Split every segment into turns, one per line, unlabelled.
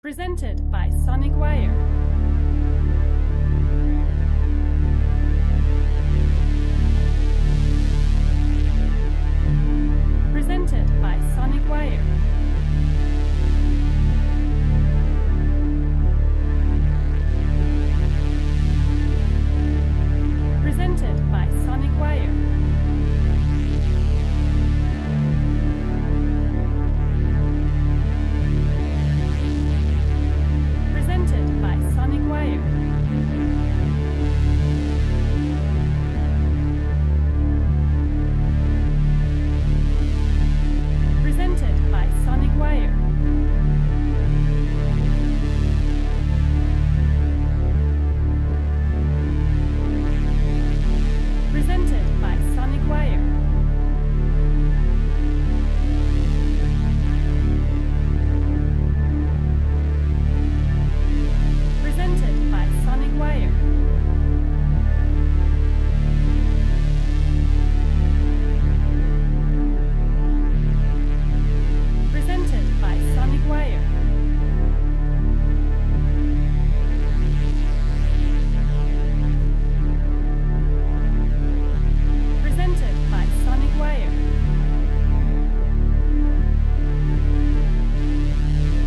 Presented by Sonic Wire. Presented by Sonic Wire. Presented by Sonic Wire. Presented by Sonic Wire. Presented by Sonic Wire. Presented by Sonic Wire. Presented by Sonic Wire. Presented by Sonic Wire. Presented by Sonic Wire.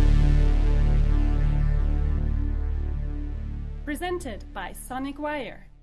Presented by Sonic Wire.